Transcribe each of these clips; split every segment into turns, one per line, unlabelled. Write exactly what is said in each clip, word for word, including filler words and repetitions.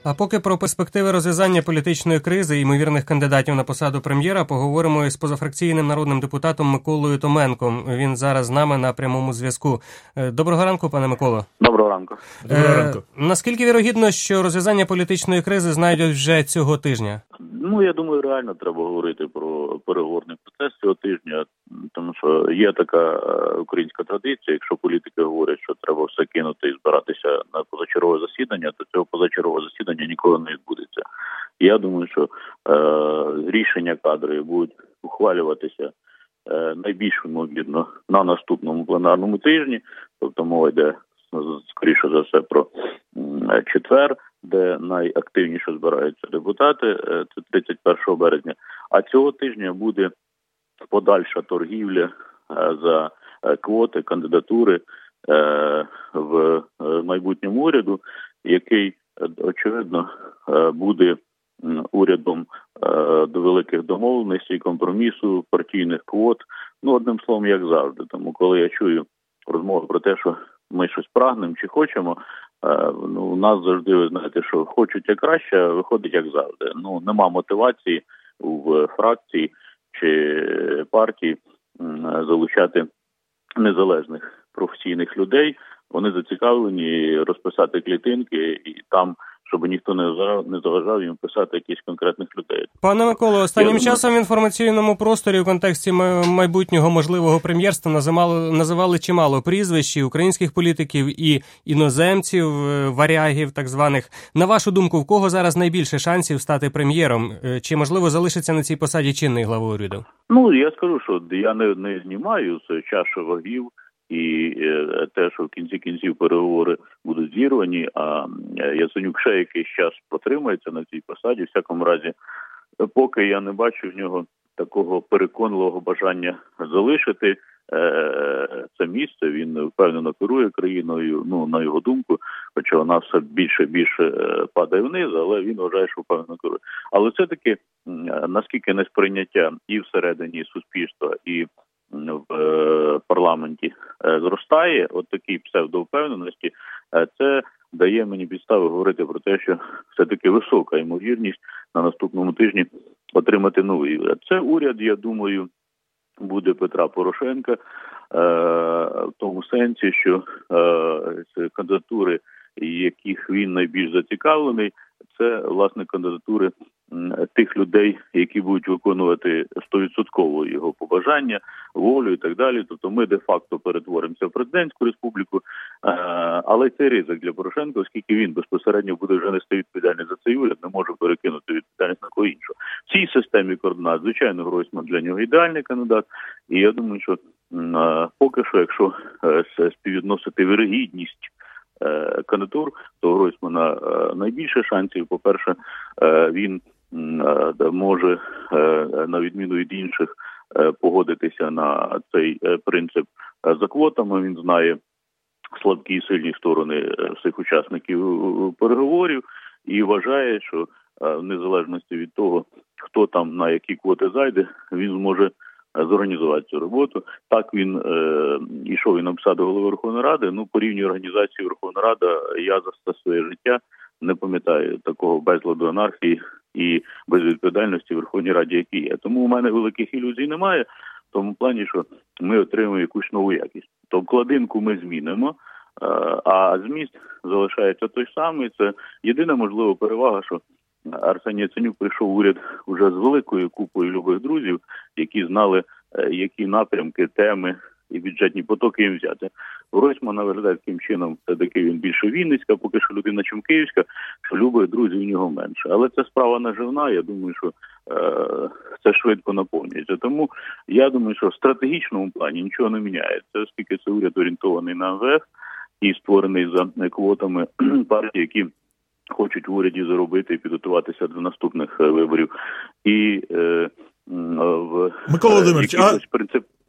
А поки про перспективи розв'язання політичної кризи і ймовірних кандидатів на посаду прем'єра поговоримо із позафракційним народним депутатом Миколою Томенком. Він зараз з нами на прямому зв'язку. Доброго ранку, пане Миколо.
Доброго ранку.
Доброго ранку. Е, наскільки вірогідно, що розв'язання політичної кризи знайдуть вже цього тижня?
Ну, я думаю, реально треба говорити про переговорний процес цього тижня, тому що є така українська традиція, якщо політики говорять, що треба все кинути і збиратися на позачергове засідання, то цього позачергового засідання ніколи не відбудеться. Я думаю, що е, рішення кадрові будуть ухвалюватися е, найбільш ймовірно на наступному пленарному тижні, тобто мова йде скоріше за все про е, четвер, де найактивніше збираються депутати, це тридцять першого березня. А цього тижня буде подальша торгівля за квоти, кандидатури в майбутньому уряду, який, очевидно, буде урядом до великих домовленостей, компромісу, партійних квот. Ну, одним словом, як завжди. Тому, коли я чую розмови про те, що ми щось прагнемо чи хочемо, ну, у нас завжди, ви знаєте, що хочуть як краще, а виходить як завжди. Ну, нема мотивації в фракції чи партії залучати незалежних професійних людей. Вони зацікавлені розписати клітинки і там, щоб ніхто не заважав, не заважав їм писати якісь конкретних людей.
Пане Миколо, останнім Я часом думаю... в інформаційному просторі в контексті майбутнього можливого прем'єрства називали, називали чимало прізвищ українських політиків і іноземців, варягів так званих. На вашу думку, в кого зараз найбільше шансів стати прем'єром? Чи, можливо, залишиться на цій посаді чинний глава уряду?
Ну, я скажу, що я не, не знімаю з чаші вагів і те, що в кінці кінців переговори будуть зірвані, а Яценюк ще якийсь час протримається на цій посаді. В всякому разі, поки я не бачу в нього такого переконливого бажання залишити це місце. Він впевнено керує країною, ну, на його думку, хоча вона все більше і більше падає вниз, але він вважає, що впевнено керує. Але все-таки, наскільки несприйняття і всередині суспільства, і в парламенті зростає, от такій псевдовпевненості, це дає мені підстави говорити про те, що все-таки висока ймовірність на наступному тижні отримати новий уряд. Це уряд, я думаю, буде Петра Порошенка, в тому сенсі, що з кандидатури, яких він найбільш зацікавлений, це, власне, кандидатури тих людей, які будуть виконувати сто відсотків його побажання, волю і так далі. Тобто ми де-факто перетворимося в президентську республіку, але це ризик для Порошенка, оскільки він безпосередньо буде вже нести відповідальність за цей уряд, не може перекинути відповідальність на кого іншого. В цій системі координат, звичайно, Гройсман для нього ідеальний кандидат, і я думаю, що поки що, якщо співвідносити вірогідність кандидатур, то Гройсмана найбільше шансів. По-перше, він може, на відміну від інших, погодитися на цей принцип за квотами. Він знає слабкі і сильні сторони всіх учасників переговорів і вважає, що в незалежності від того, хто там на які квоти зайде, він зможе зорганізувати цю роботу. Так він е, йшов і на посаду голови Верховної Ради. Ну, по рівню організації Верховної Ради я за своє життя не пам'ятаю такого безладу, анархії і безвідповідальності в Верховній Раді, який є. Тому у мене великих ілюзій немає, в тому плані, що ми отримаємо якусь нову якість. То вкладинку ми змінимо, а зміст залишається той самий. Це єдина можлива перевага, що Арсеній Яценюк прийшов в уряд уже з великою купою любих друзів, які знали, які напрямки, теми і бюджетні потоки їм взяти. Гройсман виглядає таким чином, все-таки він більше Вінницька, поки що людина, чим Київська, що любих друзів у нього менше. Але це справа наживна, я думаю, що е- це швидко наповнюється. Тому я думаю, що в стратегічному плані нічого не міняється, оскільки це уряд орієнтований на ем ве еф і створений за квотами партій, які хочуть в уряді заробити і підготуватися до наступних виборів. І е, в
Микола Володимирович, а...
принцип...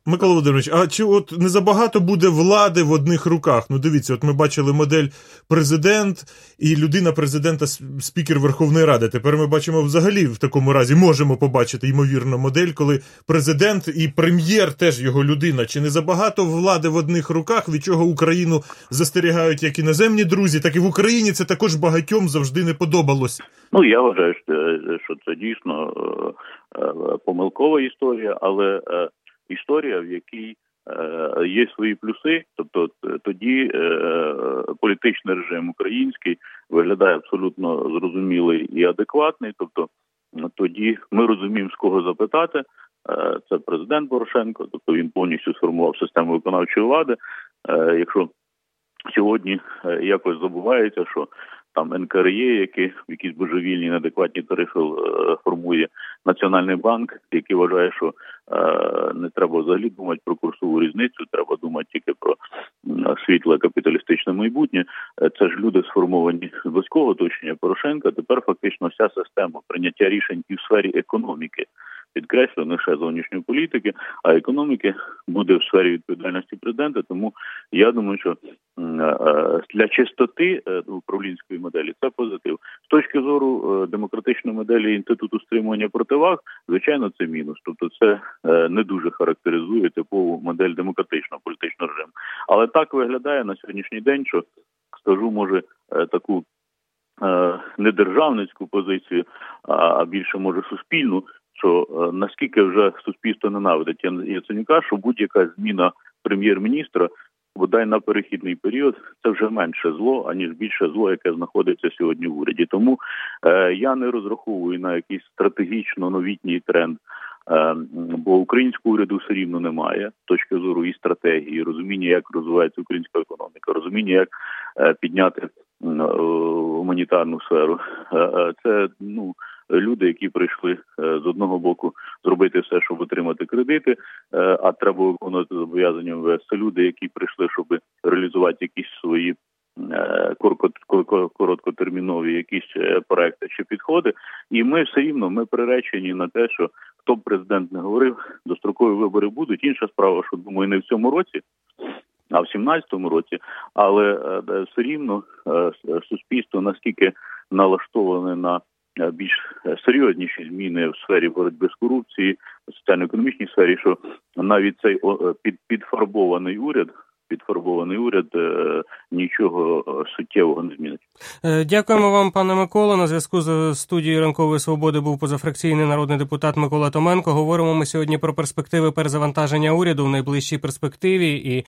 Микола Володимирович, а чи от не забагато буде влади в одних руках? Ну, дивіться, от ми бачили модель президент і людина президента, спікер Верховної Ради. Тепер ми бачимо взагалі в такому разі, можемо побачити, ймовірно, модель, коли президент і прем'єр теж його людина. Чи не забагато влади в одних руках, від чого Україну застерігають як іноземні друзі, так і в Україні це також багатьом завжди не подобалось?
Ну, я вважаю, що це дійсно помилкова історія, але історія, в якій е, є свої плюси, тобто тоді е, політичний режим український виглядає абсолютно зрозумілий і адекватний, тобто тоді ми розуміємо, з кого запитати, е, це президент Порошенко, тобто він повністю сформував систему виконавчої влади. Е, якщо сьогодні е, якось забувається, що там ен ка ер є, які в якісь божевільні неадекватні тарифи е, формує Національний банк, який вважає, що е, не треба взагалі думати про курсову різницю, треба думати тільки про е, світле капіталістичне майбутнє. Е, це ж люди сформовані з близького оточення Порошенка. Тепер фактично вся система прийняття рішень і в сфері економіки, підкреслюю, не лише зовнішньої політики, а економіки буде в сфері відповідальності президента. Тому я думаю, що для чистоти управлінської моделі це позитив. З точки зору демократичної моделі інституту стримування противаг, звичайно, це мінус. Тобто це не дуже характеризує типову модель демократичного політичного режиму. Але так виглядає на сьогоднішній день, що, скажу, може, таку не державницьку позицію, а більше, може, суспільну, що наскільки вже суспільство ненавидить Яценюка, що будь-яка зміна прем'єр-міністра, бодай на перехідний період, це вже менше зло, аніж більше зло, яке знаходиться сьогодні в уряді. Тому е, я не розраховую на якийсь стратегічно новітній тренд, е, бо українського уряду все рівно немає, з точки зору і стратегії, і розуміння, як розвивається українська економіка, розуміння, як е, підняти е, гуманітарну сферу. Е, е, це, ну, люди, які прийшли з одного боку зробити все, щоб отримати кредити, а треба виконувати зобов'язання ем ве ес. Це люди, які прийшли, щоб реалізувати якісь свої короткотермінові якісь проекти чи підходи. І ми все рівно, ми приречені на те, що хто б президент не говорив, дострокові вибори будуть. Інша справа, що, думаю, не в цьому році, а в сімнадцятому році, але все рівно суспільство наскільки налаштоване на більш серйозніші зміни в сфері боротьби з корупцією, в соціально-економічній сфері, що навіть цей під, підфарбований уряд, підфарбований уряд е, нічого суттєвого не змінить.
Дякуємо вам, пане Миколо. На зв'язку з студією «Ранкової свободи» був позафракційний народний депутат Микола Томенко. Говоримо ми сьогодні про перспективи перезавантаження уряду в найближчій перспективі і